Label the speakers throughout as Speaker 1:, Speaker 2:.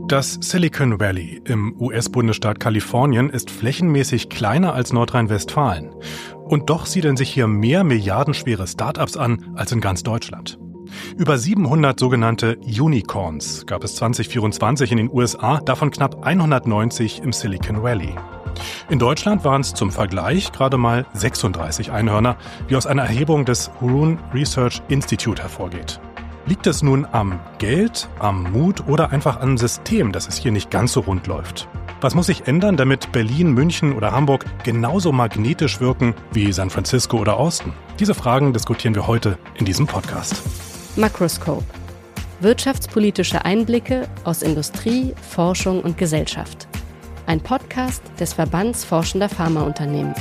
Speaker 1: Das Silicon Valley im US-Bundesstaat Kalifornien ist flächenmäßig kleiner als Nordrhein-Westfalen. Und doch siedeln sich hier mehr milliardenschwere Start-ups an als in ganz Deutschland. Über 700 sogenannte Unicorns gab es 2024 in den USA, davon knapp 190 im Silicon Valley. In Deutschland waren es zum Vergleich gerade mal 36 Einhörner, wie aus einer Erhebung des Hurun Research Institute hervorgeht. Liegt es nun am Geld, am Mut oder einfach am System, dass es hier nicht ganz so rund läuft? Was muss sich ändern, damit Berlin, München oder Hamburg genauso magnetisch wirken wie San Francisco oder Austin? Diese Fragen diskutieren wir heute in diesem Podcast.
Speaker 2: Makroscope. Wirtschaftspolitische Einblicke aus Industrie, Forschung und Gesellschaft. Ein Podcast des Verbands Forschender Pharmaunternehmen.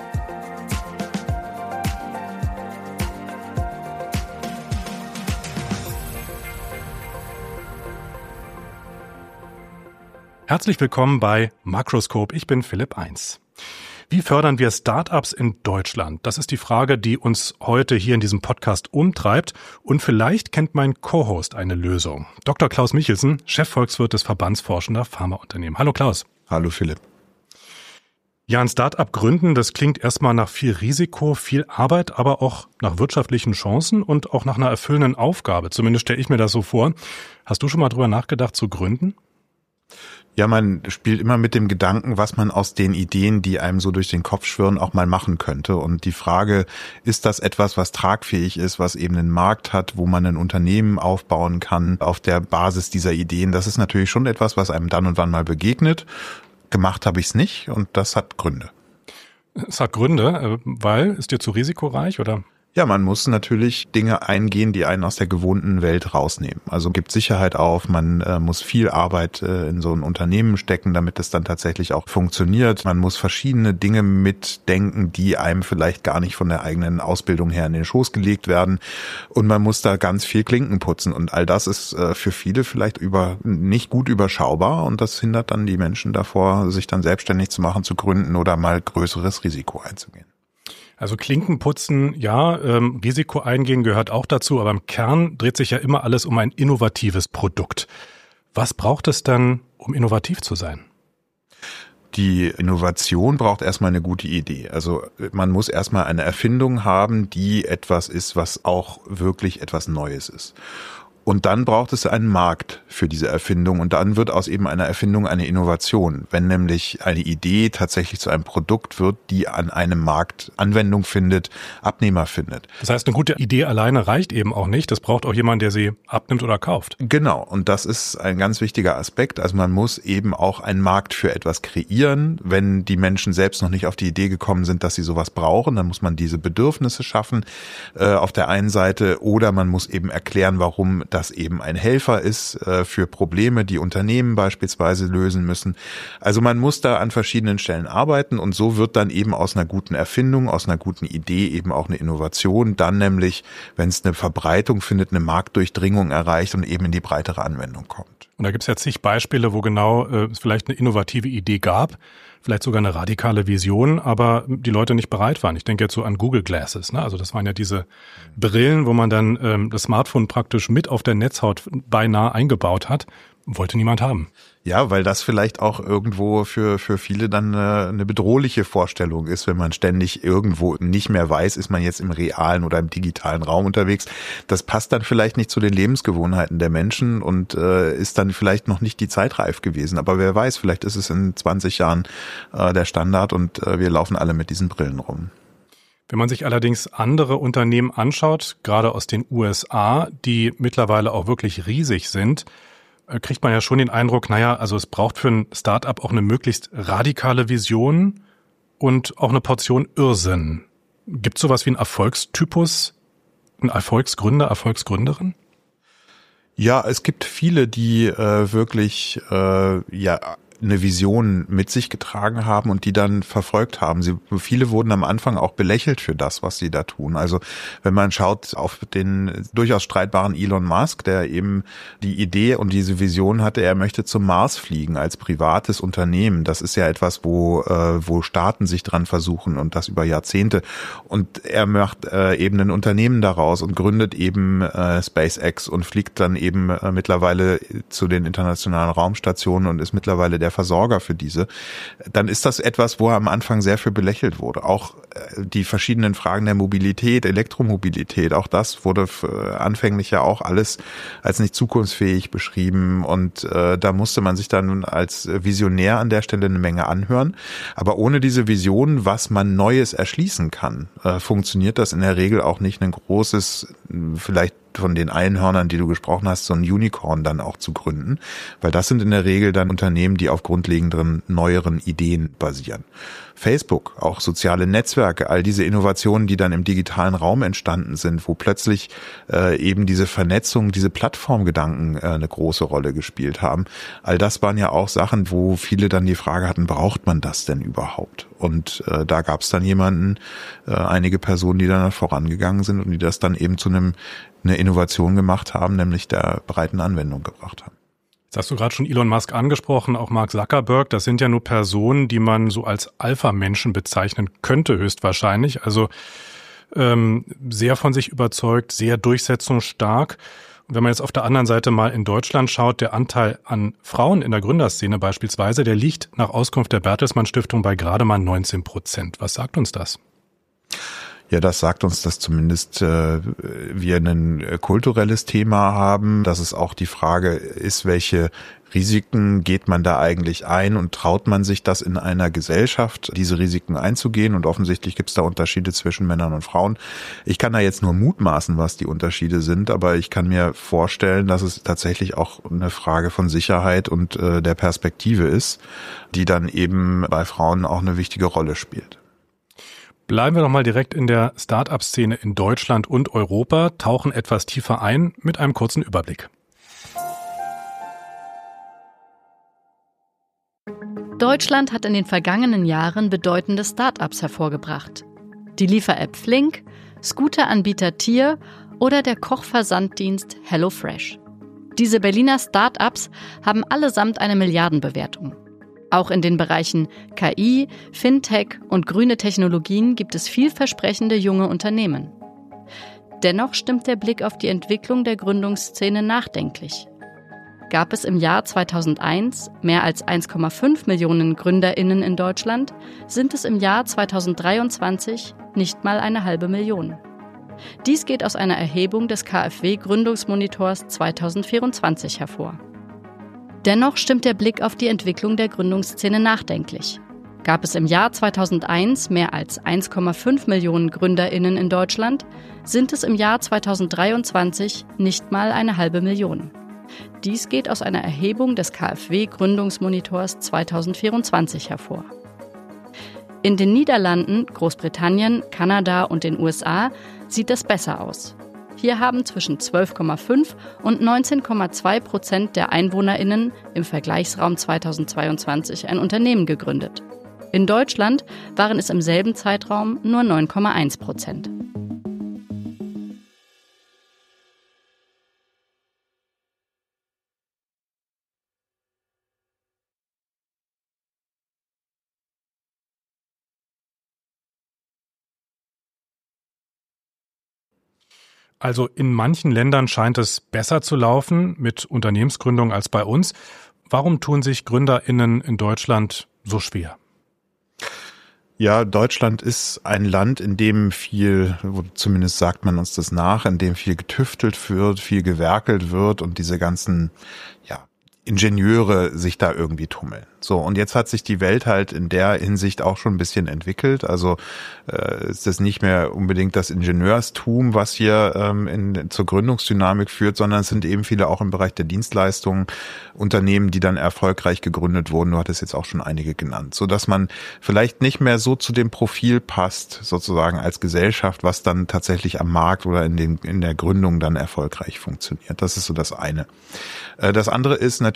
Speaker 1: Herzlich willkommen bei Makroscope. Ich bin Philipp Eins. Wie fördern wir Start-ups in Deutschland? Das ist die Frage, die uns heute hier in diesem Podcast umtreibt. Und vielleicht kennt mein Co-Host eine Lösung. Dr. Klaus Michelsen, Chefvolkswirt des Verbands Forschender Pharmaunternehmen. Hallo Klaus.
Speaker 3: Hallo Philipp.
Speaker 1: Ja, ein Start-up gründen, das klingt erstmal nach viel Risiko, viel Arbeit, aber auch nach wirtschaftlichen Chancen und auch nach einer erfüllenden Aufgabe. Zumindest stelle ich mir das so vor. Hast du schon mal drüber nachgedacht zu gründen?
Speaker 3: Ja, man spielt immer mit dem Gedanken, was man aus den Ideen, die einem so durch den Kopf schwirren, auch mal machen könnte. Und die Frage, ist das etwas, was tragfähig ist, was eben einen Markt hat, wo man ein Unternehmen aufbauen kann auf der Basis dieser Ideen? Das ist natürlich schon etwas, was einem dann und wann mal begegnet. Gemacht habe ich es nicht und das hat Gründe.
Speaker 1: Es hat Gründe, weil ist dir zu risikoreich oder?
Speaker 3: Ja, man muss natürlich Dinge eingehen, die einen aus der gewohnten Welt rausnehmen. Also gibt Sicherheit auf, man muss viel Arbeit in so ein Unternehmen stecken, damit es dann tatsächlich auch funktioniert. Man muss verschiedene Dinge mitdenken, die einem vielleicht gar nicht von der eigenen Ausbildung her in den Schoß gelegt werden. Und man muss da ganz viel Klinken putzen. Und all das ist für viele vielleicht nicht gut überschaubar. Und das hindert dann die Menschen davor, sich dann selbstständig zu machen, zu gründen oder mal größeres Risiko einzugehen.
Speaker 1: Also Klinken putzen, ja, Risiko eingehen gehört auch dazu, aber im Kern dreht sich ja immer alles um ein innovatives Produkt. Was braucht es dann, um innovativ zu sein?
Speaker 3: Die Innovation braucht erstmal eine gute Idee. Also man muss erstmal eine Erfindung haben, die etwas ist, was auch wirklich etwas Neues ist. Und dann braucht es einen Markt für diese Erfindung und dann wird aus eben einer Erfindung eine Innovation. Wenn nämlich eine Idee tatsächlich zu einem Produkt wird, die an einem Markt Anwendung findet, Abnehmer findet.
Speaker 1: Das heißt, eine gute Idee alleine reicht eben auch nicht. Das braucht auch jemand, der sie abnimmt oder kauft.
Speaker 3: Genau. Und das ist ein ganz wichtiger Aspekt. Also man muss eben auch einen Markt für etwas kreieren. Wenn die Menschen selbst noch nicht auf die Idee gekommen sind, dass sie sowas brauchen, dann muss man diese Bedürfnisse schaffen auf der einen Seite oder man muss eben erklären, warum das eben ein Helfer ist für Probleme, die Unternehmen beispielsweise lösen müssen. Also man muss da an verschiedenen Stellen arbeiten und so wird dann eben aus einer guten Erfindung, aus einer guten Idee eben auch eine Innovation, dann nämlich, wenn es eine Verbreitung findet, eine Marktdurchdringung erreicht und eben in die breitere Anwendung kommt.
Speaker 1: Und da gibt es ja zig Beispiele, wo genau es vielleicht eine innovative Idee gab, vielleicht sogar eine radikale Vision, aber die Leute nicht bereit waren. Ich denke jetzt so an Google Glasses, ne? Also das waren ja diese Brillen, wo man dann das Smartphone praktisch mit auf der Netzhaut beinahe eingebaut hat. Wollte niemand haben.
Speaker 3: Ja, weil das vielleicht auch irgendwo für viele dann eine bedrohliche Vorstellung ist, wenn man ständig irgendwo nicht mehr weiß, ist man jetzt im realen oder im digitalen Raum unterwegs. Das passt dann vielleicht nicht zu den Lebensgewohnheiten der Menschen und ist dann vielleicht noch nicht die Zeit reif gewesen. Aber wer weiß, vielleicht ist es in 20 Jahren der Standard und wir laufen alle mit diesen Brillen rum.
Speaker 1: Wenn man sich allerdings andere Unternehmen anschaut, gerade aus den USA, die mittlerweile auch wirklich riesig sind, kriegt man ja schon den Eindruck, also es braucht für ein Start-up auch eine möglichst radikale Vision und auch eine Portion Irrsinn. Gibt es sowas wie einen Erfolgstypus, einen Erfolgsgründer, Erfolgsgründerin?
Speaker 3: Ja, es gibt viele, die wirklich eine Vision mit sich getragen haben und die dann verfolgt haben. Viele wurden am Anfang auch belächelt für das, was sie da tun. Also wenn man schaut auf den durchaus streitbaren Elon Musk, der eben die Idee und diese Vision hatte, er möchte zum Mars fliegen als privates Unternehmen. Das ist ja etwas, wo Staaten sich dran versuchen und das über Jahrzehnte. Und er macht eben ein Unternehmen daraus und gründet eben SpaceX und fliegt dann eben mittlerweile zu den internationalen Raumstationen und ist mittlerweile der Versorger für diese. Dann ist das etwas, wo er am Anfang sehr für belächelt wurde. Auch die verschiedenen Fragen der Mobilität, Elektromobilität, auch das wurde anfänglich ja auch alles als nicht zukunftsfähig beschrieben und da musste man sich dann als Visionär an der Stelle eine Menge anhören. Aber ohne diese Vision, was man Neues erschließen kann, funktioniert das in der Regel auch nicht, ein großes, vielleicht von den Einhörnern, die du gesprochen hast, so ein Unicorn dann auch zu gründen, weil das sind in der Regel dann Unternehmen, die auf grundlegenderen, neueren Ideen basieren. Facebook, auch soziale Netzwerke, all diese Innovationen, die dann im digitalen Raum entstanden sind, wo plötzlich eben diese Vernetzung, diese Plattformgedanken eine große Rolle gespielt haben. All das waren ja auch Sachen, wo viele dann die Frage hatten, braucht man das denn überhaupt? Und da gab es dann einige Personen, die dann vorangegangen sind und die das dann eben zu eine Innovation gemacht haben, nämlich der breiten Anwendung gebracht haben.
Speaker 1: Jetzt hast du gerade schon Elon Musk angesprochen, auch Mark Zuckerberg. Das sind ja nur Personen, die man so als Alpha-Menschen bezeichnen könnte, höchstwahrscheinlich. Also sehr von sich überzeugt, sehr durchsetzungsstark. Und wenn man jetzt auf der anderen Seite mal in Deutschland schaut, der Anteil an Frauen in der Gründerszene beispielsweise, der liegt nach Auskunft der Bertelsmann Stiftung bei gerade mal 19%. Was sagt uns das?
Speaker 3: Ja, das sagt uns, dass zumindest wir ein kulturelles Thema haben, dass es auch die Frage ist, welche Risiken geht man da eigentlich ein und traut man sich das in einer Gesellschaft, diese Risiken einzugehen? Und offensichtlich gibt es da Unterschiede zwischen Männern und Frauen. Ich kann da jetzt nur mutmaßen, was die Unterschiede sind, aber ich kann mir vorstellen, dass es tatsächlich auch eine Frage von Sicherheit und der Perspektive ist, die dann eben bei Frauen auch eine wichtige Rolle spielt.
Speaker 1: Bleiben wir noch mal direkt in der Start-up-Szene in Deutschland und Europa, tauchen etwas tiefer ein mit einem kurzen Überblick.
Speaker 2: Deutschland hat in den vergangenen Jahren bedeutende Start-ups hervorgebracht. Die Liefer-App Flink, Scooteranbieter Tier oder der Kochversanddienst HelloFresh. Diese Berliner Start-ups haben allesamt eine Milliardenbewertung. Auch in den Bereichen KI, Fintech und grüne Technologien gibt es vielversprechende junge Unternehmen. Dennoch stimmt der Blick auf die Entwicklung der Gründungsszene nachdenklich. Gab es im Jahr 2001 mehr als 1,5 Millionen GründerInnen in Deutschland, sind es im Jahr 2023 nicht mal 500.000. Dies geht aus einer Erhebung des KfW-Gründungsmonitors 2024 hervor. Dennoch stimmt der Blick auf die Entwicklung der Gründungsszene nachdenklich. Gab es im Jahr 2001 mehr als 1,5 Millionen GründerInnen in Deutschland, sind es im Jahr 2023 nicht mal 500.000. Dies geht aus einer Erhebung des KfW-Gründungsmonitors 2024 hervor. In den Niederlanden, Großbritannien, Kanada und den USA sieht es besser aus. Hier haben zwischen 12,5 und 19,2% der EinwohnerInnen im Vergleichsraum 2022 ein Unternehmen gegründet. In Deutschland waren es im selben Zeitraum nur 9,1%.
Speaker 1: Also in manchen Ländern scheint es besser zu laufen mit Unternehmensgründung als bei uns. Warum tun sich GründerInnen in Deutschland so schwer?
Speaker 3: Ja, Deutschland ist ein Land, in dem viel, zumindest sagt man uns das nach, in dem viel getüftelt wird, viel gewerkelt wird und diese ganzen, Ingenieure sich da irgendwie tummeln. So, und jetzt hat sich die Welt halt in der Hinsicht auch schon ein bisschen entwickelt. Also ist das nicht mehr unbedingt das Ingenieurstum, was hier zur Gründungsdynamik führt, sondern es sind eben viele auch im Bereich der Dienstleistungen Unternehmen, die dann erfolgreich gegründet wurden. Du hattest jetzt auch schon einige genannt, so dass man vielleicht nicht mehr so zu dem Profil passt, sozusagen als Gesellschaft, was dann tatsächlich am Markt oder in der Gründung dann erfolgreich funktioniert. Das ist so das eine. Das andere ist natürlich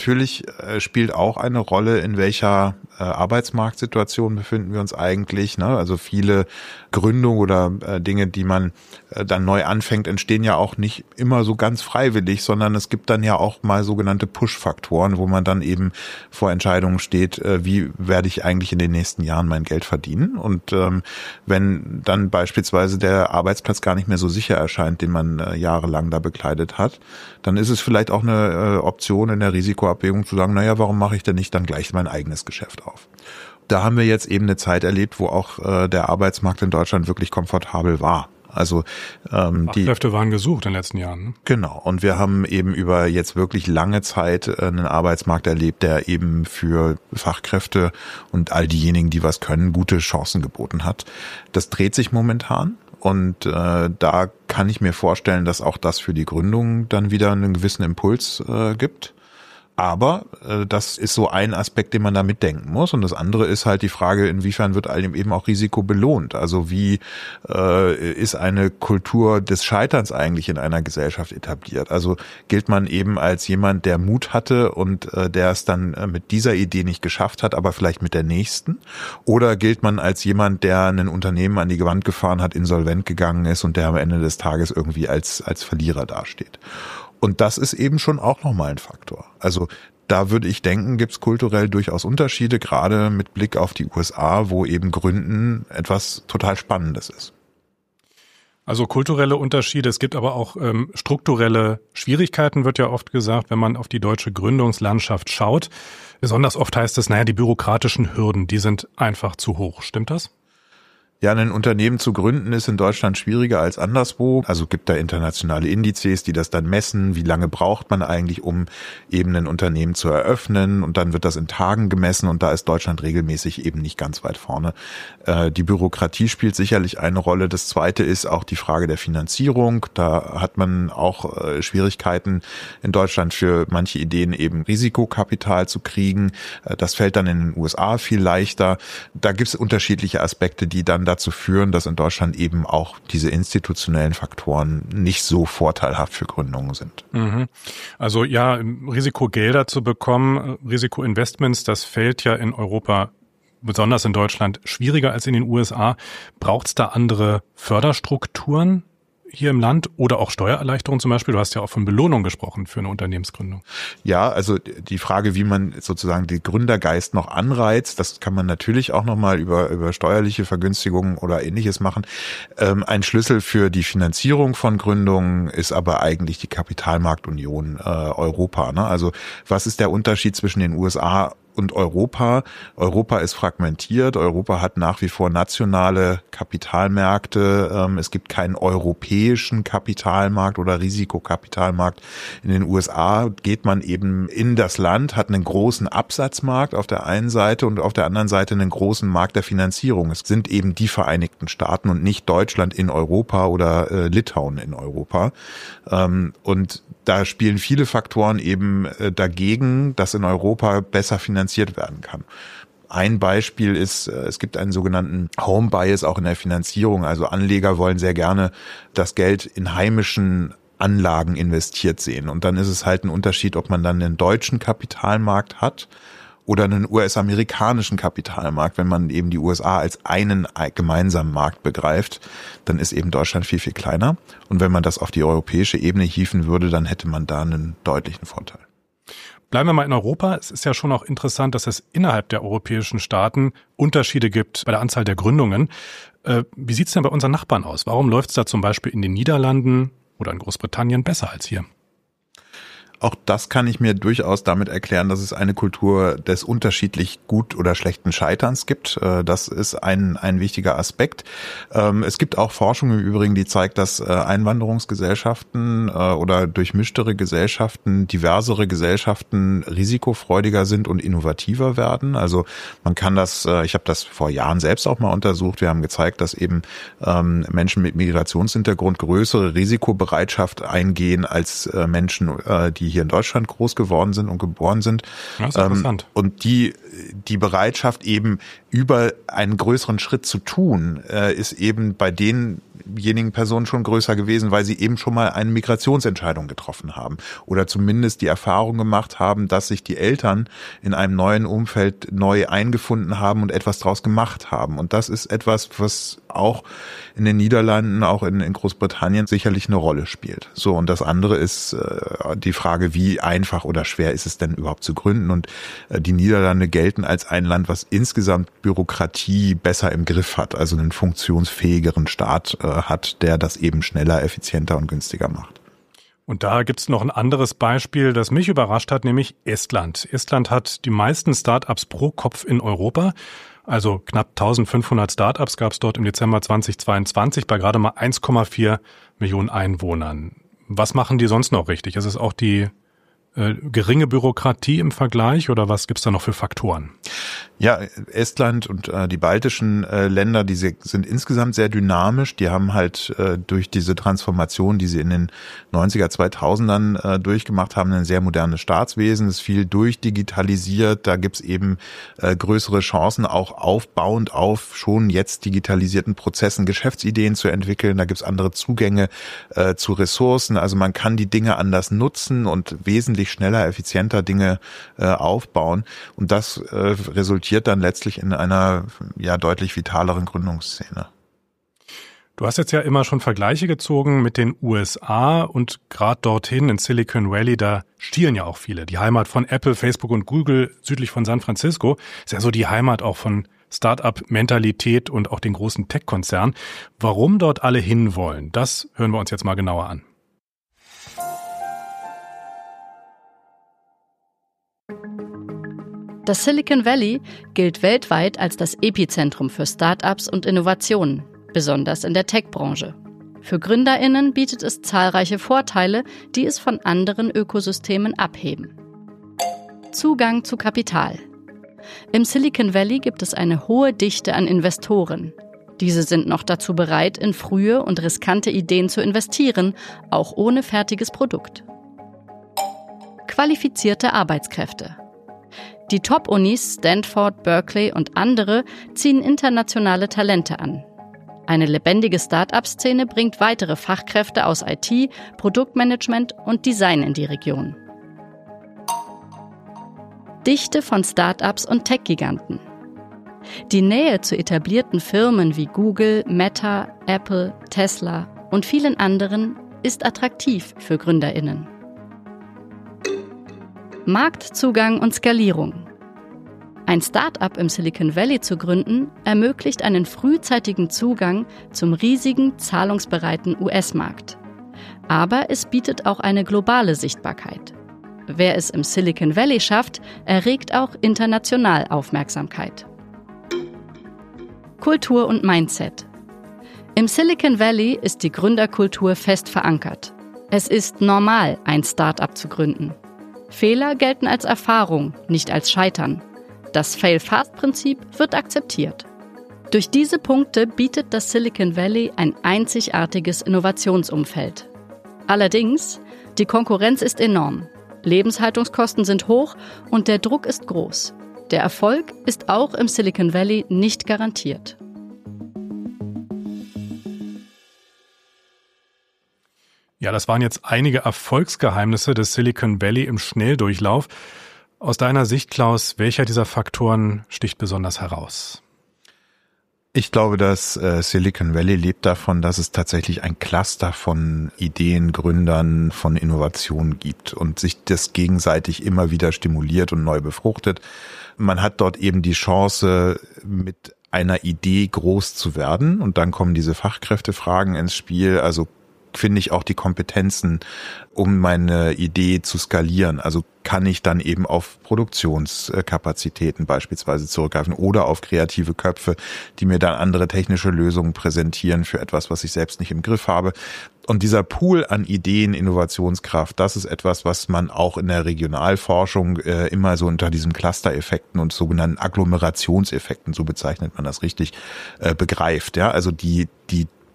Speaker 3: natürlich spielt auch eine Rolle, in welcher Arbeitsmarktsituation befinden wir uns eigentlich. Ne? Also viele Gründungen oder Dinge, die man dann neu anfängt, entstehen ja auch nicht immer so ganz freiwillig, sondern es gibt dann ja auch mal sogenannte Push-Faktoren, wo man dann eben vor Entscheidungen steht, wie werde ich eigentlich in den nächsten Jahren mein Geld verdienen. Und wenn dann beispielsweise der Arbeitsplatz gar nicht mehr so sicher erscheint, den man jahrelang da bekleidet hat, dann ist es vielleicht auch eine Option in der Risikoabwägung zu sagen, naja, warum mache ich denn nicht dann gleich mein eigenes Geschäft auf? Da haben wir jetzt eben eine Zeit erlebt, wo auch der Arbeitsmarkt in Deutschland wirklich komfortabel war. Also die
Speaker 1: Fachkräfte waren gesucht in den letzten Jahren. Ne?
Speaker 3: Genau. Und wir haben eben über jetzt wirklich lange Zeit einen Arbeitsmarkt erlebt, der eben für Fachkräfte und all diejenigen, die was können, gute Chancen geboten hat. Das dreht sich momentan. Und da kann ich mir vorstellen, dass auch das für die Gründung dann wieder einen gewissen Impuls gibt. Aber das ist so ein Aspekt, den man da mitdenken muss. Und das andere ist halt die Frage, inwiefern wird eben auch Risiko belohnt? Also wie ist eine Kultur des Scheiterns eigentlich in einer Gesellschaft etabliert? Also gilt man eben als jemand, der Mut hatte und der es dann mit dieser Idee nicht geschafft hat, aber vielleicht mit der nächsten? Oder gilt man als jemand, der ein Unternehmen an die Wand gefahren hat, insolvent gegangen ist und der am Ende des Tages irgendwie als Verlierer dasteht? Und das ist eben schon auch nochmal ein Faktor. Also da würde ich denken, gibt es kulturell durchaus Unterschiede, gerade mit Blick auf die USA, wo eben Gründen etwas total Spannendes ist.
Speaker 1: Also kulturelle Unterschiede, es gibt aber auch strukturelle Schwierigkeiten, wird ja oft gesagt, wenn man auf die deutsche Gründungslandschaft schaut. Besonders oft heißt es, die bürokratischen Hürden, die sind einfach zu hoch. Stimmt das?
Speaker 3: Ja, ein Unternehmen zu gründen ist in Deutschland schwieriger als anderswo. Also gibt da internationale Indizes, die das dann messen. Wie lange braucht man eigentlich, um eben ein Unternehmen zu eröffnen? Und dann wird das in Tagen gemessen und da ist Deutschland regelmäßig eben nicht ganz weit vorne. Die Bürokratie spielt sicherlich eine Rolle. Das Zweite ist auch die Frage der Finanzierung. Da hat man auch Schwierigkeiten in Deutschland für manche Ideen eben Risikokapital zu kriegen. Das fällt dann in den USA viel leichter. Da gibt es unterschiedliche Aspekte, die dann dazu führen, dass in Deutschland eben auch diese institutionellen Faktoren nicht so vorteilhaft für Gründungen sind.
Speaker 1: Also ja, Risikogelder zu bekommen, Risikoinvestments, das fällt ja in Europa, besonders in Deutschland, schwieriger als in den USA. Braucht es da andere Förderstrukturen hier im Land oder auch Steuererleichterungen zum Beispiel? Du hast ja auch von Belohnung gesprochen für eine Unternehmensgründung.
Speaker 3: Ja, also die Frage, wie man sozusagen den Gründergeist noch anreizt, das kann man natürlich auch nochmal über steuerliche Vergünstigungen oder Ähnliches machen. Ein Schlüssel für die Finanzierung von Gründungen ist aber eigentlich die Kapitalmarktunion Europa. Ne? Also was ist der Unterschied zwischen den USA und Europa? Europa ist fragmentiert. Europa hat nach wie vor nationale Kapitalmärkte. Es gibt keinen europäischen Kapitalmarkt oder Risikokapitalmarkt. In den USA geht man eben in das Land, hat einen großen Absatzmarkt auf der einen Seite und auf der anderen Seite einen großen Markt der Finanzierung. Es sind eben die Vereinigten Staaten und nicht Deutschland in Europa oder Litauen in Europa. Und da spielen viele Faktoren eben dagegen, dass in Europa besser finanziert werden kann. Ein Beispiel ist, es gibt einen sogenannten Home Bias auch in der Finanzierung. Also Anleger wollen sehr gerne das Geld in heimischen Anlagen investiert sehen. Und dann ist es halt ein Unterschied, ob man dann einen deutschen Kapitalmarkt hat oder einen US-amerikanischen Kapitalmarkt. Wenn man eben die USA als einen gemeinsamen Markt begreift, dann ist eben Deutschland viel, viel kleiner. Und wenn man das auf die europäische Ebene hieven würde, dann hätte man da einen deutlichen Vorteil.
Speaker 1: Bleiben wir mal in Europa. Es ist ja schon auch interessant, dass es innerhalb der europäischen Staaten Unterschiede gibt bei der Anzahl der Gründungen. Wie sieht es denn bei unseren Nachbarn aus? Warum läuft es da zum Beispiel in den Niederlanden oder in Großbritannien besser als hier?
Speaker 3: Auch das kann ich mir durchaus damit erklären, dass es eine Kultur des unterschiedlich gut oder schlechten Scheiterns gibt. Das ist ein wichtiger Aspekt. Es gibt auch Forschung im Übrigen, die zeigt, dass Einwanderungsgesellschaften oder durchmischtere Gesellschaften, diversere Gesellschaften risikofreudiger sind und innovativer werden. Also man kann das, ich habe das vor Jahren selbst auch mal untersucht. Wir haben gezeigt, dass eben Menschen mit Migrationshintergrund größere Risikobereitschaft eingehen als Menschen, die hier in Deutschland groß geworden sind und geboren sind.
Speaker 1: Das ist interessant.
Speaker 3: Und die Bereitschaft eben über einen größeren Schritt zu tun, ist eben bei denen diejenigen Personen schon größer gewesen, weil sie eben schon mal eine Migrationsentscheidung getroffen haben oder zumindest die Erfahrung gemacht haben, dass sich die Eltern in einem neuen Umfeld neu eingefunden haben und etwas draus gemacht haben. Und das ist etwas, was auch in den Niederlanden, auch in Großbritannien sicherlich eine Rolle spielt. So, und das andere ist die Frage, wie einfach oder schwer ist es denn überhaupt zu gründen? Und die Niederlande gelten als ein Land, was insgesamt Bürokratie besser im Griff hat, also einen funktionsfähigeren Staat hat, der das eben schneller, effizienter und günstiger macht.
Speaker 1: Und da gibt's noch ein anderes Beispiel, das mich überrascht hat, nämlich Estland. Estland hat die meisten Start-ups pro Kopf in Europa. Also knapp 1500 Start-ups gab es dort im Dezember 2022 bei gerade mal 1,4 Millionen Einwohnern. Was machen die sonst noch richtig? Ist es auch die geringe Bürokratie im Vergleich oder was gibt's da noch für Faktoren?
Speaker 3: Ja, Estland und die baltischen Länder, die sind insgesamt sehr dynamisch. Die haben halt durch diese Transformation, die sie in den 90er, 2000ern durchgemacht haben, ein sehr modernes Staatswesen. Es ist viel durchdigitalisiert. Da gibt's eben größere Chancen, auch aufbauend auf schon jetzt digitalisierten Prozessen Geschäftsideen zu entwickeln. Da gibt's andere Zugänge zu Ressourcen. Also man kann die Dinge anders nutzen und wesentlich schneller, effizienter Dinge aufbauen. Und das resultiert dann letztlich in einer deutlich vitaleren Gründungsszene.
Speaker 1: Du hast jetzt ja immer schon Vergleiche gezogen mit den USA und gerade dorthin in Silicon Valley, da stielen ja auch viele. Die Heimat von Apple, Facebook und Google südlich von San Francisco ist ja so die Heimat auch von Start-up-Mentalität und auch den großen Tech-Konzernen. Warum dort alle hinwollen, das hören wir uns jetzt mal genauer an.
Speaker 2: Das Silicon Valley gilt weltweit als das Epizentrum für Start-ups und Innovationen, besonders in der Tech-Branche. Für GründerInnen bietet es zahlreiche Vorteile, die es von anderen Ökosystemen abheben. Zugang zu Kapital. Im Silicon Valley gibt es eine hohe Dichte an Investoren. Diese sind noch dazu bereit, in frühe und riskante Ideen zu investieren, auch ohne fertiges Produkt. Qualifizierte Arbeitskräfte. Die Top-Unis Stanford, Berkeley und andere ziehen internationale Talente an. Eine lebendige Start-up-Szene bringt weitere Fachkräfte aus IT, Produktmanagement und Design in die Region. Dichte von Start-ups und Tech-Giganten. Die Nähe zu etablierten Firmen wie Google, Meta, Apple, Tesla und vielen anderen ist attraktiv für GründerInnen. Marktzugang und Skalierung. Ein Start-up im Silicon Valley zu gründen, ermöglicht einen frühzeitigen Zugang zum riesigen, zahlungsbereiten US-Markt. Aber es bietet auch eine globale Sichtbarkeit. Wer es im Silicon Valley schafft, erregt auch international Aufmerksamkeit. Kultur und Mindset. Im Silicon Valley ist die Gründerkultur fest verankert. Es ist normal, ein Start-up zu gründen. Fehler gelten als Erfahrung, nicht als Scheitern. Das Fail-Fast-Prinzip wird akzeptiert. Durch diese Punkte bietet das Silicon Valley ein einzigartiges Innovationsumfeld. Allerdings, die Konkurrenz ist enorm. Lebenshaltungskosten sind hoch und der Druck ist groß. Der Erfolg ist auch im Silicon Valley nicht garantiert.
Speaker 1: Ja, das waren jetzt einige Erfolgsgeheimnisse des Silicon Valley im Schnelldurchlauf. Aus deiner Sicht, Klaus, welcher dieser Faktoren sticht besonders heraus?
Speaker 3: Ich glaube, dass Silicon Valley lebt davon, dass es tatsächlich ein Cluster von Ideen, Gründern, von Innovationen gibt und sich das gegenseitig immer wieder stimuliert und neu befruchtet. Man hat dort eben die Chance, mit einer Idee groß zu werden und dann kommen diese Fachkräftefragen ins Spiel, also finde ich auch die Kompetenzen, um meine Idee zu skalieren. Also kann ich dann eben auf Produktionskapazitäten beispielsweise zurückgreifen oder auf kreative Köpfe, die mir dann andere technische Lösungen präsentieren für etwas, was ich selbst nicht im Griff habe. Und dieser Pool an Ideen, Innovationskraft, das ist etwas, was man auch in der Regionalforschung immer so unter diesen Cluster-Effekten und sogenannten Agglomerationseffekten, so bezeichnet man das richtig, begreift. Ja, also die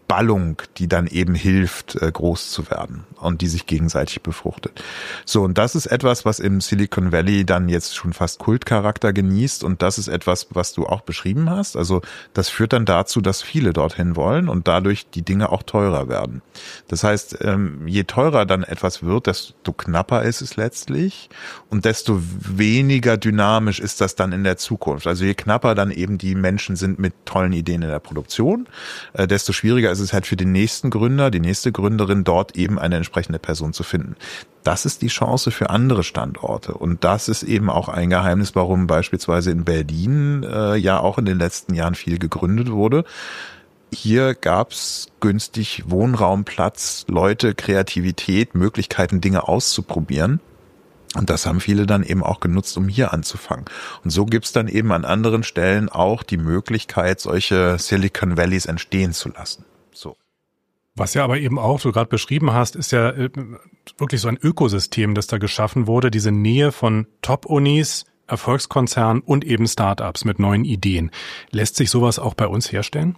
Speaker 3: Ballung, die dann eben hilft, groß zu werden und die sich gegenseitig befruchtet. So, und das ist etwas, was im Silicon Valley dann jetzt schon fast Kultcharakter genießt, und das ist etwas, was du auch beschrieben hast. Also das führt dann dazu, dass viele dorthin wollen und dadurch die Dinge auch teurer werden. Das heißt, je teurer dann etwas wird, desto knapper ist es letztlich und desto weniger dynamisch ist das dann in der Zukunft. Also je knapper dann eben die Menschen sind mit tollen Ideen in der Produktion, desto schwieriger ist es halt für den nächsten Gründer, die nächste Gründerin, dort eben eine entsprechende Person zu finden. Das ist die Chance für andere Standorte. Und das ist eben auch ein Geheimnis, warum beispielsweise in Berlin ja auch in den letzten Jahren viel gegründet wurde. Hier gab's günstig Wohnraumplatz, Leute, Kreativität, Möglichkeiten, Dinge auszuprobieren. Und das haben viele dann eben auch genutzt, um hier anzufangen. Und so gibt's dann eben an anderen Stellen auch die Möglichkeit, solche Silicon Valleys entstehen zu lassen. So.
Speaker 1: Was ja aber eben auch, du gerade beschrieben hast, ist ja wirklich so ein Ökosystem, das da geschaffen wurde, diese Nähe von Top-Unis, Erfolgskonzernen und eben Startups mit neuen Ideen. Lässt sich sowas auch bei uns herstellen?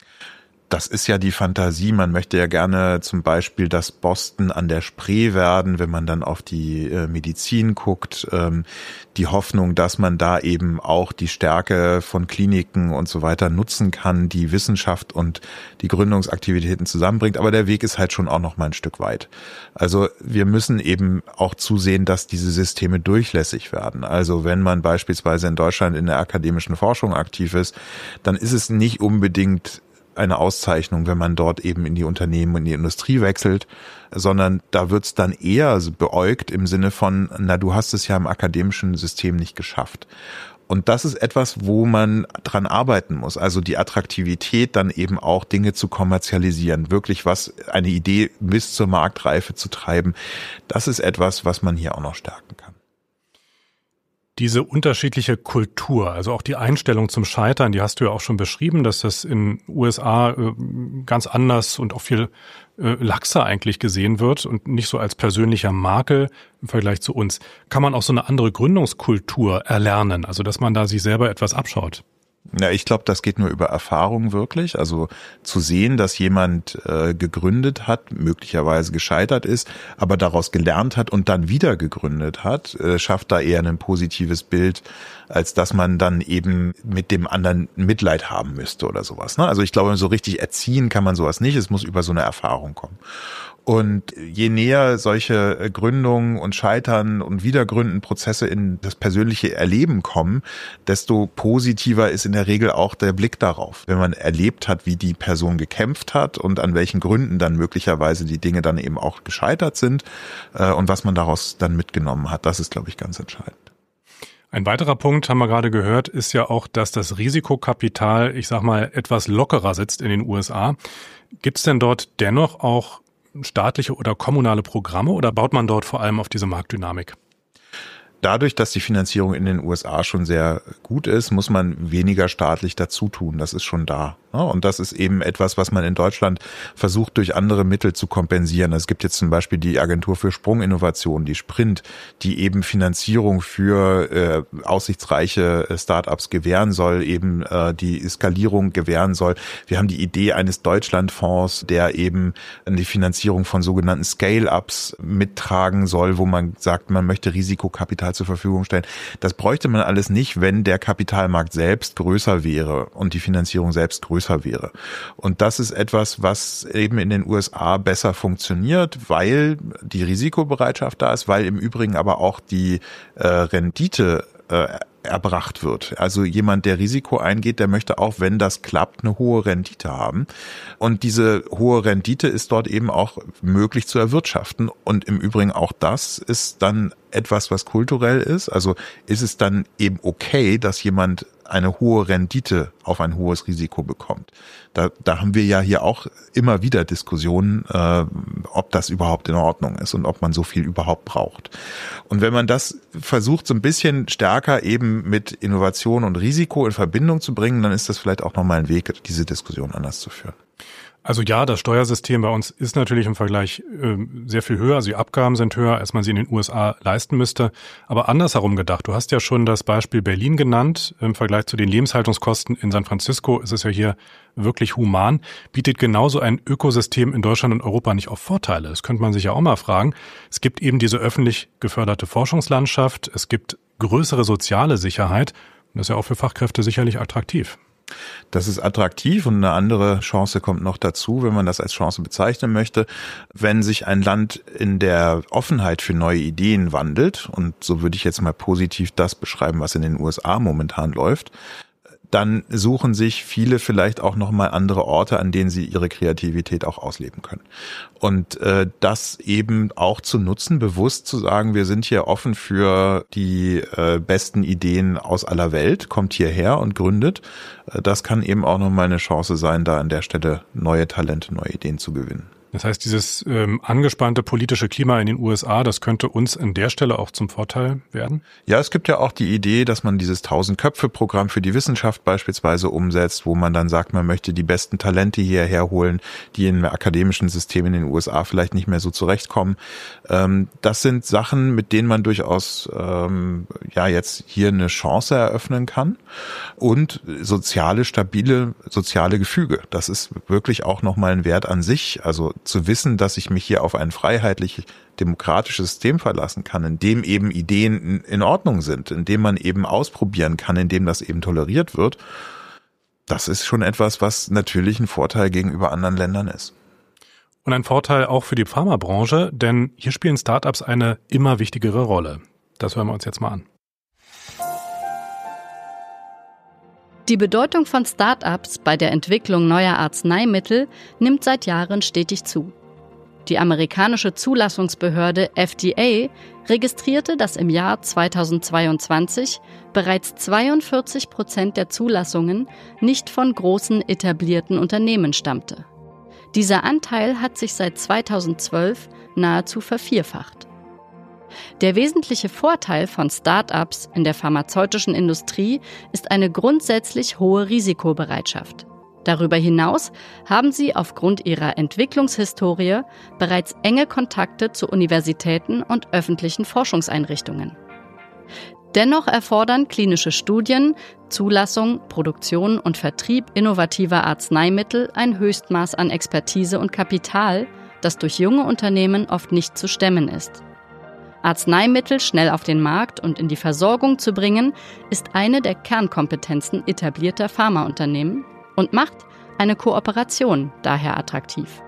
Speaker 3: Das ist ja die Fantasie. Man möchte ja gerne zum Beispiel das Boston an der Spree werden, wenn man dann auf die Medizin guckt. Die Hoffnung, dass man da eben auch die Stärke von Kliniken und so weiter nutzen kann, die Wissenschaft und die Gründungsaktivitäten zusammenbringt. Aber der Weg ist halt schon auch noch mal ein Stück weit. Also wir müssen eben auch zusehen, dass diese Systeme durchlässig werden. Also wenn man beispielsweise in Deutschland in der akademischen Forschung aktiv ist, dann ist es nicht unbedingt eine Auszeichnung, wenn man dort eben in die Unternehmen und in die Industrie wechselt, sondern da wird's dann eher beäugt im Sinne von, na, du hast es ja im akademischen System nicht geschafft. Und das ist etwas, wo man dran arbeiten muss. Also die Attraktivität, dann eben auch Dinge zu kommerzialisieren, wirklich eine Idee bis zur Marktreife zu treiben. Das ist etwas, was man hier auch noch stärken kann.
Speaker 1: Diese unterschiedliche Kultur, also auch die Einstellung zum Scheitern, die hast du ja auch schon beschrieben, dass das in USA ganz anders und auch viel laxer eigentlich gesehen wird und nicht so als persönlicher Makel im Vergleich zu uns. Kann man auch so eine andere Gründungskultur erlernen, also dass man da sich selber etwas abschaut?
Speaker 3: Ja, ich glaube, das geht nur über Erfahrung wirklich. Also zu sehen, dass jemand gegründet hat, möglicherweise gescheitert ist, aber daraus gelernt hat und dann wieder gegründet hat, schafft da eher ein positives Bild, als dass man dann eben mit dem anderen Mitleid haben müsste oder sowas. Ne? Also ich glaube, so richtig erziehen kann man sowas nicht. Es muss über so eine Erfahrung kommen. Und je näher solche Gründungen und Scheitern und Wiedergründen Prozesse in das persönliche Erleben kommen, desto positiver ist in der Regel auch der Blick darauf. Wenn man erlebt hat, wie die Person gekämpft hat und an welchen Gründen dann möglicherweise die Dinge dann eben auch gescheitert sind und was man daraus dann mitgenommen hat, das ist, glaube ich, ganz entscheidend.
Speaker 1: Ein weiterer Punkt, haben wir gerade gehört, ist ja auch, dass das Risikokapital, ich sag mal, etwas lockerer sitzt in den USA. Gibt es denn dort dennoch auch staatliche oder kommunale Programme oder baut man dort vor allem auf diese Marktdynamik?
Speaker 3: Dadurch, dass die Finanzierung in den USA schon sehr gut ist, muss man weniger staatlich dazu tun. Das ist schon da. Und das ist eben etwas, was man in Deutschland versucht, durch andere Mittel zu kompensieren. Es gibt jetzt zum Beispiel die Agentur für Sprunginnovation, die Sprint, die eben Finanzierung für aussichtsreiche Startups gewähren soll, eben die Skalierung gewähren soll. Wir haben die Idee eines Deutschlandfonds, der eben die Finanzierung von sogenannten Scale-Ups mittragen soll, wo man sagt, man möchte Risikokapital zur Verfügung stellen. Das bräuchte man alles nicht, wenn der Kapitalmarkt selbst größer wäre und die Finanzierung selbst größer wäre. Und das ist etwas, was eben in den USA besser funktioniert, weil die Risikobereitschaft da ist, weil im Übrigen aber auch die Rendite erbracht wird. Also jemand, der Risiko eingeht, der möchte auch, wenn das klappt, eine hohe Rendite haben. Und diese hohe Rendite ist dort eben auch möglich zu erwirtschaften. Und im Übrigen auch das ist dann etwas, was kulturell ist. Also ist es dann eben okay, dass jemand eine hohe Rendite auf ein hohes Risiko bekommt. Da haben wir ja hier auch immer wieder Diskussionen, ob das überhaupt in Ordnung ist und ob man so viel überhaupt braucht. Und wenn man das versucht, so ein bisschen stärker eben mit Innovation und Risiko in Verbindung zu bringen, dann ist das vielleicht auch nochmal ein Weg, diese Diskussion anders zu führen.
Speaker 1: Also ja, das Steuersystem bei uns ist natürlich im Vergleich sehr viel höher. Also die Abgaben sind höher, als man sie in den USA leisten müsste. Aber andersherum gedacht, du hast ja schon das Beispiel Berlin genannt. Im Vergleich zu den Lebenshaltungskosten in San Francisco ist es ja hier wirklich human. Bietet genauso ein Ökosystem in Deutschland und Europa nicht auch Vorteile? Das könnte man sich ja auch mal fragen. Es gibt eben diese öffentlich geförderte Forschungslandschaft. Es gibt größere soziale Sicherheit. Das ist ja auch für Fachkräfte sicherlich attraktiv.
Speaker 3: Das ist attraktiv und eine andere Chance kommt noch dazu, wenn man das als Chance bezeichnen möchte. Wenn sich ein Land in der Offenheit für neue Ideen wandelt, und so würde ich jetzt mal positiv das beschreiben, was in den USA momentan läuft, dann suchen sich viele vielleicht auch nochmal andere Orte, an denen sie ihre Kreativität auch ausleben können. Und das eben auch zu nutzen, bewusst zu sagen, wir sind hier offen für die besten Ideen aus aller Welt, kommt hierher und gründet. Das kann eben auch nochmal eine Chance sein, da an der Stelle neue Talente, neue Ideen zu gewinnen.
Speaker 1: Das heißt, dieses angespannte politische Klima in den USA, das könnte uns an der Stelle auch zum Vorteil werden?
Speaker 3: Ja, es gibt ja auch die Idee, dass man dieses 1000-Köpfe-Programm für die Wissenschaft beispielsweise umsetzt, wo man dann sagt, man möchte die besten Talente hierher holen, die im akademischen System in den USA vielleicht nicht mehr so zurechtkommen. Das sind Sachen, mit denen man durchaus jetzt hier eine Chance eröffnen kann. Und stabile soziale Gefüge. Das ist wirklich auch nochmal ein Wert an sich. Also zu wissen, dass ich mich hier auf ein freiheitlich-demokratisches System verlassen kann, in dem eben Ideen in Ordnung sind, in dem man eben ausprobieren kann, in dem das eben toleriert wird, das ist schon etwas, was natürlich ein Vorteil gegenüber anderen Ländern ist.
Speaker 1: Und ein Vorteil auch für die Pharmabranche, denn hier spielen Startups eine immer wichtigere Rolle. Das hören wir uns jetzt mal an.
Speaker 2: Die Bedeutung von Start-ups bei der Entwicklung neuer Arzneimittel nimmt seit Jahren stetig zu. Die amerikanische Zulassungsbehörde FDA registrierte, dass im Jahr 2022 bereits 42% der Zulassungen nicht von großen etablierten Unternehmen stammte. Dieser Anteil hat sich seit 2012 nahezu vervierfacht. Der wesentliche Vorteil von Start-ups in der pharmazeutischen Industrie ist eine grundsätzlich hohe Risikobereitschaft. Darüber hinaus haben sie aufgrund ihrer Entwicklungshistorie bereits enge Kontakte zu Universitäten und öffentlichen Forschungseinrichtungen. Dennoch erfordern klinische Studien, Zulassung, Produktion und Vertrieb innovativer Arzneimittel ein Höchstmaß an Expertise und Kapital, das durch junge Unternehmen oft nicht zu stemmen ist. Arzneimittel schnell auf den Markt und in die Versorgung zu bringen, ist eine der Kernkompetenzen etablierter Pharmaunternehmen und macht eine Kooperation daher attraktiv.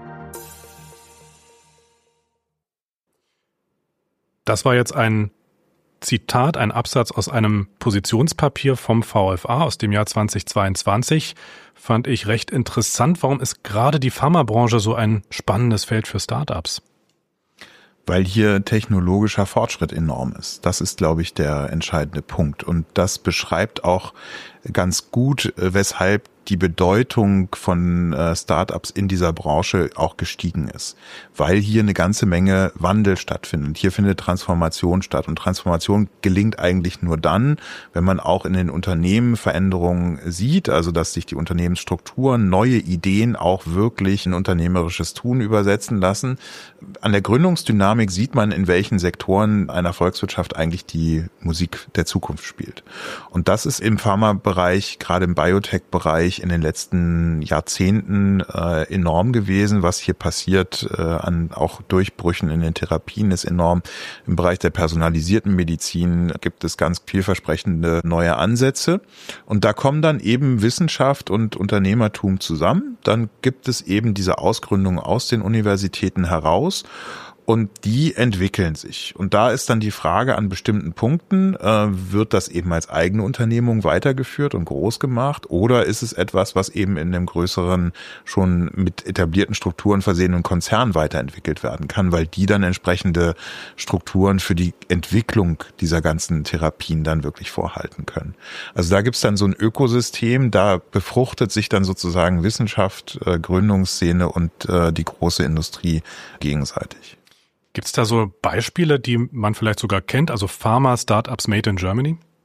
Speaker 1: Das war jetzt ein Zitat, ein Absatz aus einem Positionspapier vom VfA aus dem Jahr 2022. Fand ich recht interessant. Warum ist gerade die Pharmabranche so ein spannendes Feld für Startups?
Speaker 3: Weil hier technologischer Fortschritt enorm ist. Das ist, glaube ich, der entscheidende Punkt. Und das beschreibt auch ganz gut, weshalb die Bedeutung von Startups in dieser Branche auch gestiegen ist. Weil hier eine ganze Menge Wandel stattfindet. Hier findet Transformation statt. Und Transformation gelingt eigentlich nur dann, wenn man auch in den Unternehmen Veränderungen sieht, also dass sich die Unternehmensstrukturen, neue Ideen auch wirklich in unternehmerisches Tun übersetzen lassen. An der Gründungsdynamik sieht man, in welchen Sektoren einer Volkswirtschaft eigentlich die Musik der Zukunft spielt. Und das ist im Pharmabereich, gerade im Biotech-Bereich, in den letzten Jahrzehnten enorm gewesen. Was hier passiert an auch Durchbrüchen in den Therapien ist enorm. Im Bereich der personalisierten Medizin gibt es ganz vielversprechende neue Ansätze. Und da kommen dann eben Wissenschaft und Unternehmertum zusammen. Dann gibt es eben diese Ausgründungen aus den Universitäten heraus. Und die entwickeln sich. Und da ist dann die Frage an bestimmten Punkten, wird das eben als eigene Unternehmung weitergeführt und groß gemacht? Oder ist es etwas, was eben in einem größeren, schon mit etablierten Strukturen versehenen Konzern weiterentwickelt werden kann, weil die dann entsprechende Strukturen für die Entwicklung dieser ganzen Therapien dann wirklich vorhalten können? Also da gibt's dann so ein Ökosystem, da befruchtet sich dann sozusagen Wissenschaft, Gründungsszene und die große Industrie gegenseitig.
Speaker 1: Gibt es da so Beispiele, die man vielleicht sogar kennt, also Pharma-Startups made in Germany?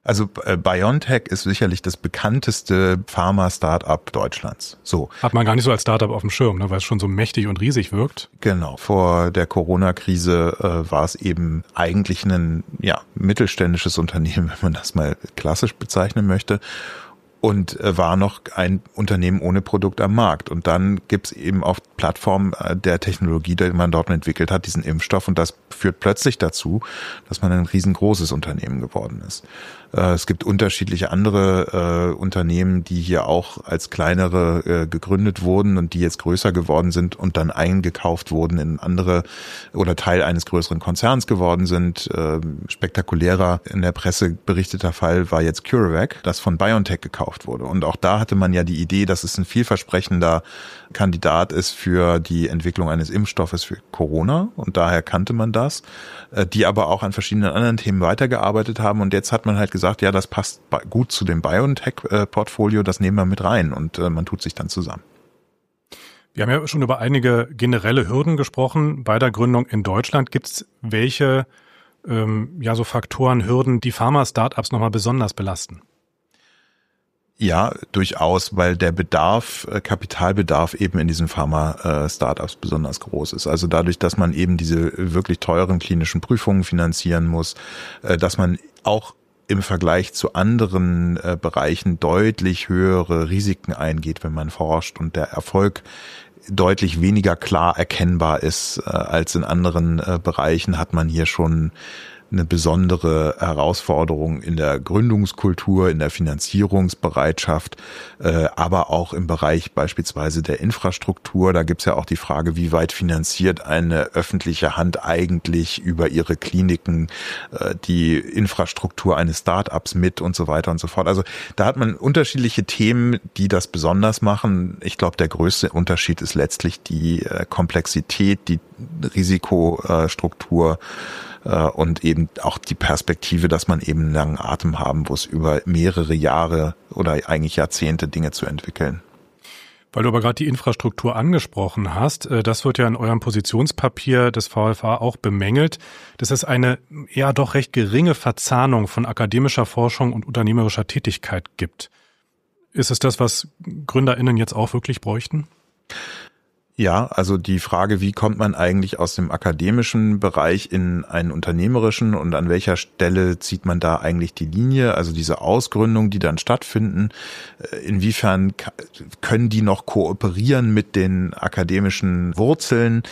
Speaker 3: Also BioNTech ist sicherlich das bekannteste Pharma-Startup Deutschlands. So.
Speaker 1: Hat man gar nicht so als Startup auf dem Schirm, ne, weil es schon so mächtig und riesig wirkt.
Speaker 3: Genau. Vor der Corona-Krise war es eben eigentlich ein mittelständisches Unternehmen, wenn man das mal klassisch bezeichnen möchte. Und war noch ein Unternehmen ohne Produkt am Markt. Und dann gibt's eben auf Plattform der Technologie, die man dort entwickelt hat, diesen Impfstoff. Und das führt plötzlich dazu, dass man ein riesengroßes Unternehmen geworden ist. Es gibt unterschiedliche andere Unternehmen, die hier auch als kleinere gegründet wurden und die jetzt größer geworden sind und dann eingekauft wurden in andere oder Teil eines größeren Konzerns geworden sind. Spektakulärer in der Presse berichteter Fall war jetzt CureVac, das von BioNTech gekauft wurde. Und auch da hatte man ja die Idee, dass es ein vielversprechender Kandidat ist für die Entwicklung eines Impfstoffes für Corona. Und daher kannte man das, die aber auch an verschiedenen anderen Themen weitergearbeitet haben. Und jetzt hat man halt gesagt, ja, das passt gut zu dem BioNTech-Portfolio, das nehmen wir mit rein. Und man tut sich dann zusammen.
Speaker 1: Wir haben ja schon über einige generelle Hürden gesprochen bei der Gründung in Deutschland. Gibt es welche so Faktoren, Hürden, die Pharma-Startups nochmal besonders belasten?
Speaker 3: Ja, durchaus, weil der Kapitalbedarf eben in diesen Pharma-Startups besonders groß ist. Also dadurch, dass man eben diese wirklich teuren klinischen Prüfungen finanzieren muss, dass man auch im Vergleich zu anderen Bereichen deutlich höhere Risiken eingeht, wenn man forscht und der Erfolg deutlich weniger klar erkennbar ist als in anderen Bereichen, hat man hier schon eine besondere Herausforderung in der Gründungskultur, in der Finanzierungsbereitschaft, aber auch im Bereich beispielsweise der Infrastruktur. Da gibt's ja auch die Frage, wie weit finanziert eine öffentliche Hand eigentlich über ihre Kliniken die Infrastruktur eines Start-ups mit und so weiter und so fort. Also da hat man unterschiedliche Themen, die das besonders machen. Ich glaube, der größte Unterschied ist letztlich die Komplexität, die Risikostruktur, und eben auch die Perspektive, dass man eben einen langen Atem haben muss, über mehrere Jahre oder eigentlich Jahrzehnte Dinge zu entwickeln.
Speaker 1: Weil du aber gerade die Infrastruktur angesprochen hast, das wird ja in eurem Positionspapier des VfA auch bemängelt, dass es eine eher doch recht geringe Verzahnung von akademischer Forschung und unternehmerischer Tätigkeit gibt. Ist es das, was GründerInnen jetzt auch wirklich bräuchten?
Speaker 3: Ja, also die Frage, wie kommt man eigentlich aus dem akademischen Bereich in einen unternehmerischen und an welcher Stelle zieht man da eigentlich die Linie? Also diese Ausgründungen, die dann stattfinden, inwiefern können die noch kooperieren mit den akademischen Wurzeln?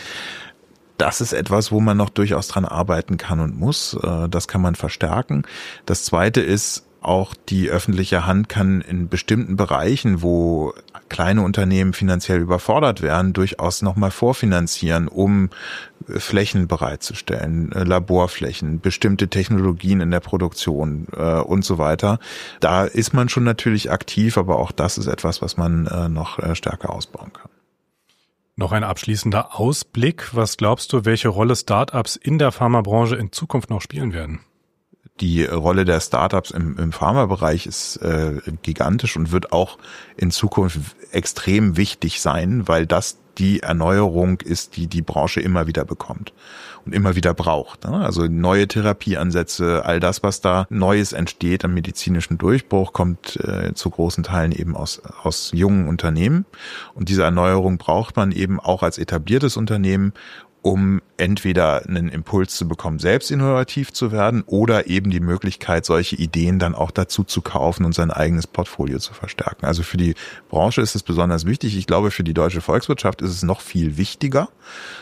Speaker 3: Das ist etwas, wo man noch durchaus dran arbeiten kann und muss. Das kann man verstärken. Das Zweite ist, auch die öffentliche Hand kann in bestimmten Bereichen, wo kleine Unternehmen finanziell überfordert werden, durchaus nochmal vorfinanzieren, um Flächen bereitzustellen, Laborflächen, bestimmte Technologien in der Produktion und so weiter. Da ist man schon natürlich aktiv, aber auch das ist etwas, was man noch stärker ausbauen kann.
Speaker 1: Noch ein abschließender Ausblick. Was glaubst du, welche Rolle Startups in der Pharmabranche in Zukunft noch spielen werden?
Speaker 3: Die Rolle der Startups im Pharmabereich ist gigantisch und wird auch in Zukunft extrem wichtig sein, weil das die Erneuerung ist, die die Branche immer wieder bekommt und immer wieder braucht. Also neue Therapieansätze, all das, was da Neues entsteht am medizinischen Durchbruch, kommt zu großen Teilen eben aus jungen Unternehmen. Und diese Erneuerung braucht man eben auch als etabliertes Unternehmen, um entweder einen Impuls zu bekommen, selbst innovativ zu werden oder eben die Möglichkeit, solche Ideen dann auch dazu zu kaufen und sein eigenes Portfolio zu verstärken. Also für die Branche ist es besonders wichtig. Ich glaube, für die deutsche Volkswirtschaft ist es noch viel wichtiger,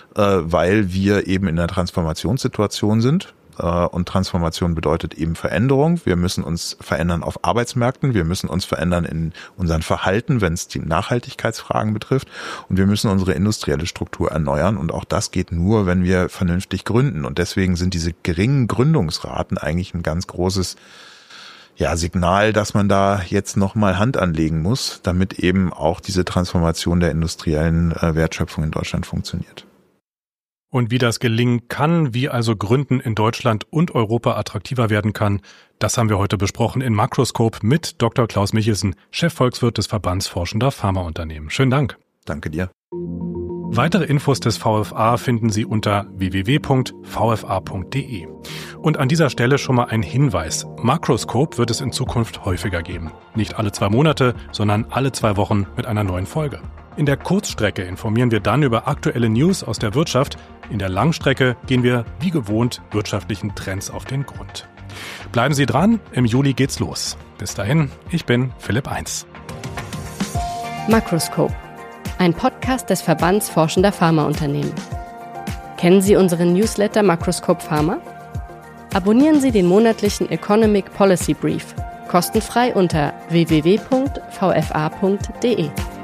Speaker 3: weil wir eben in einer Transformationssituation sind. Und Transformation bedeutet eben Veränderung. Wir müssen uns verändern auf Arbeitsmärkten. Wir müssen uns verändern in unseren Verhalten, wenn es die Nachhaltigkeitsfragen betrifft. Und wir müssen unsere industrielle Struktur erneuern. Und auch das geht nur, wenn wir vernünftig gründen. Und deswegen sind diese geringen Gründungsraten eigentlich ein ganz großes Signal, dass man da jetzt nochmal Hand anlegen muss, damit eben auch diese Transformation der industriellen Wertschöpfung in Deutschland funktioniert.
Speaker 1: Und wie das gelingen kann, wie also Gründen in Deutschland und Europa attraktiver werden kann, das haben wir heute besprochen in Makroskop mit Dr. Klaus Michelsen, Chefvolkswirt des Verbands Forschender Pharmaunternehmen. Schönen Dank.
Speaker 3: Danke dir.
Speaker 1: Weitere Infos des VFA finden Sie unter www.vfa.de. Und an dieser Stelle schon mal ein Hinweis. Makroskop wird es in Zukunft häufiger geben. Nicht alle 2 Monate, sondern alle 2 Wochen mit einer neuen Folge. In der Kurzstrecke informieren wir dann über aktuelle News aus der Wirtschaft. In der Langstrecke gehen wir, wie gewohnt, wirtschaftlichen Trends auf den Grund. Bleiben Sie dran, im Juli geht's los. Bis dahin, ich bin Philipp Eins.
Speaker 2: Makroskop, ein Podcast des Verbands Forschender Pharmaunternehmen. Kennen Sie unseren Newsletter Makroskop Pharma? Abonnieren Sie den monatlichen Economic Policy Brief kostenfrei unter www.vfa.de.